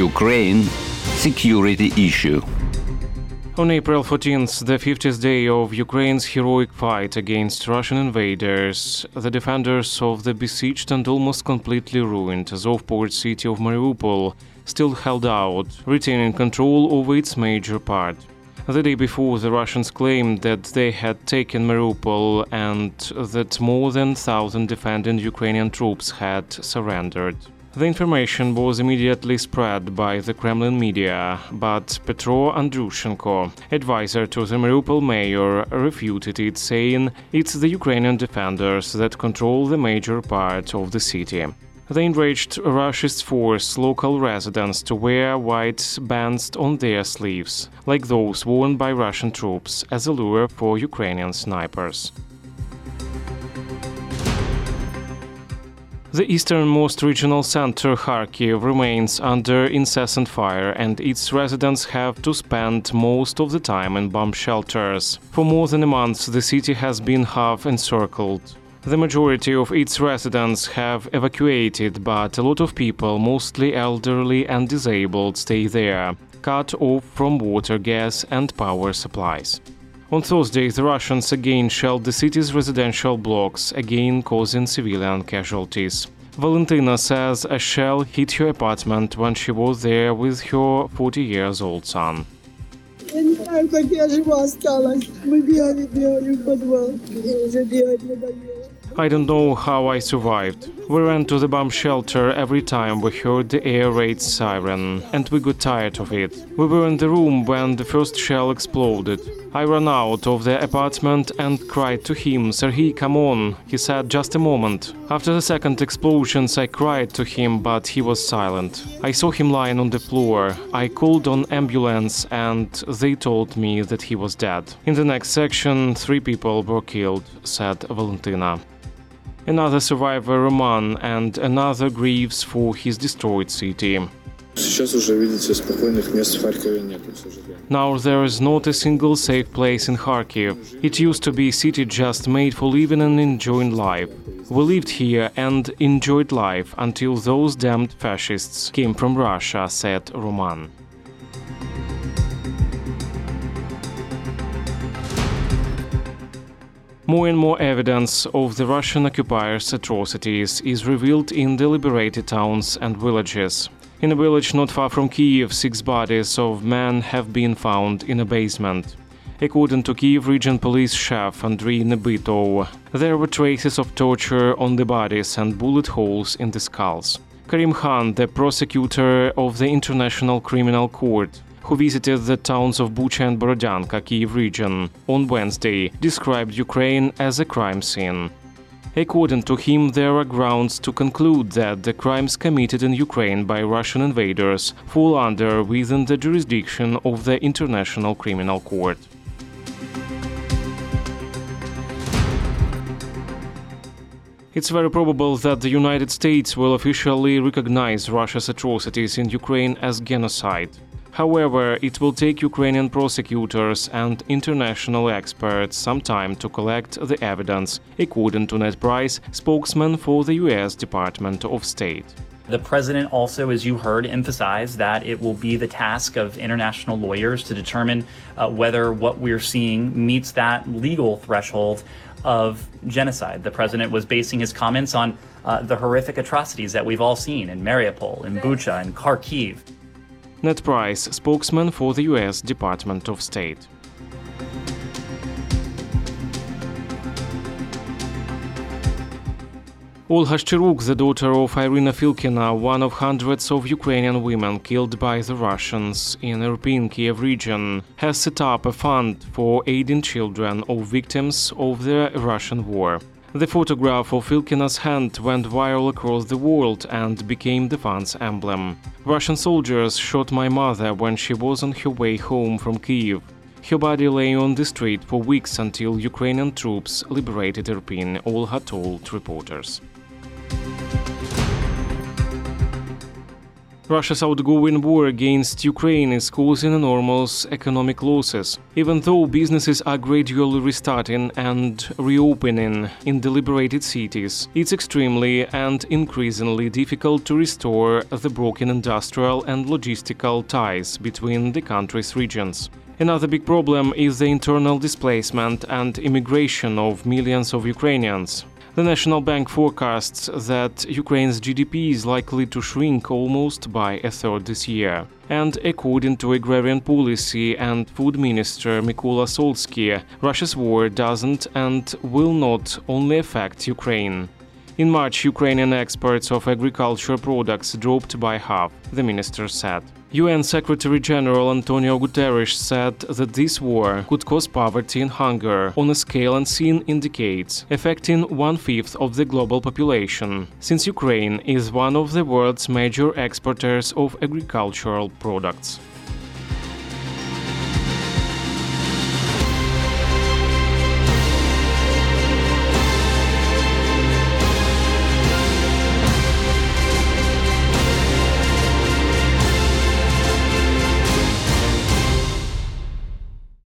Ukraine security issue. On April 14th, the 50th day of Ukraine's heroic fight against Russian invaders, the defenders of the besieged and almost completely ruined Azov port city of Mariupol still held out, retaining control over its major part. The day before, the Russians claimed that they had taken Mariupol and that more than 1,000 defending Ukrainian troops had surrendered. The information was immediately spread by the Kremlin media, but Petro Andrushenko, advisor to the Mariupol mayor, refuted it, saying it's the Ukrainian defenders that control the major part of the city. They encouraged Russians forced local residents to wear white bands on their sleeves, like those worn by Russian troops, as a lure for Ukrainian snipers. The easternmost regional center, Kharkiv, remains under incessant fire, and its residents have to spend most of the time in bomb shelters. For more than a month, the city has been half encircled. The majority of its residents have evacuated, but a lot of people, mostly elderly and disabled, stay there, cut off from water, gas, and power supplies. On Thursday, the Russians again shelled the city's residential blocks, again causing civilian casualties. Valentina says a shell hit her apartment when she was there with her 40-year-old son. Я не знаю, как я жива осталась. Мы бегали в подвал. Уже бегать надоело. I don't know how I survived. We ran to the bomb shelter every time we heard the air raid siren, and we got tired of it. We were in the room when the first shell exploded. I ran out of the apartment and cried to him, "Serhiy, come on." He said, "Just a moment." After the second explosions, I cried to him, but he was silent. I saw him lying on the floor. I called on ambulance and they told me that he was dead. In the next section, 3 people were killed, said Valentina. Another survivor, Roman, and another grieves for his destroyed city. Now there is not a single safe place in Kharkiv. It used to be a city just made for living and enjoying life. We lived here and enjoyed life until those damned fascists came from Russia, said Roman. More and more evidence of the Russian occupiers' atrocities is revealed in the liberated towns and villages. In a village not far from Kyiv, 6 bodies of men have been found in a basement. According to Kyiv Region Police Chef Andriy Nebytov, there were traces of torture on the bodies and bullet holes in the skulls. Karim Khan, the prosecutor of the International Criminal Court, who visited the towns of Bucha and Borodyanka, Kyiv region, on Wednesday, described Ukraine as a crime scene. According to him, there are grounds to conclude that the crimes committed in Ukraine by Russian invaders fall under within the jurisdiction of the International Criminal Court. It's very probable that the United States will officially recognize Russia's atrocities in Ukraine as genocide. However, it will take Ukrainian prosecutors and international experts some time to collect the evidence, according to Ned Price, spokesman for the U.S. Department of State. The president also, as you heard, emphasized that it will be the task of international lawyers to determine whether what we're seeing meets that legal threshold of genocide. The president was basing his comments on the horrific atrocities that we've all seen in Mariupol, in Bucha, and Kharkiv. Ned Price, spokesman for the U.S. Department of State. Olha Shcheruk, the daughter of Irina Filkina, one of hundreds of Ukrainian women killed by the Russians in Irpin, Kiev region, has set up a fund for aiding children of victims of the Russian war. The photograph of Filkina's hand went viral across the world and became the fund's emblem. Russian soldiers shot my mother when she was on her way home from Kyiv. Her body lay on the street for weeks until Ukrainian troops liberated Irpin, Olha told reporters. Russia's outgoing war against Ukraine is causing enormous economic losses. Even though businesses are gradually restarting and reopening in the liberated cities, it's extremely and increasingly difficult to restore the broken industrial and logistical ties between the country's regions. Another big problem is the internal displacement and immigration of millions of Ukrainians. The National Bank forecasts that Ukraine's GDP is likely to shrink almost by a third this year. And according to Agrarian Policy and Food Minister Mykola Solsky, Russia's war doesn't and will not only affect Ukraine. In March, Ukrainian exports of agriculture products dropped by half, the minister said. UN Secretary-General Antonio Guterres said that this war could cause poverty and hunger on a scale unseen in decades, affecting 1/5 of the global population, since Ukraine is one of the world's major exporters of agricultural products.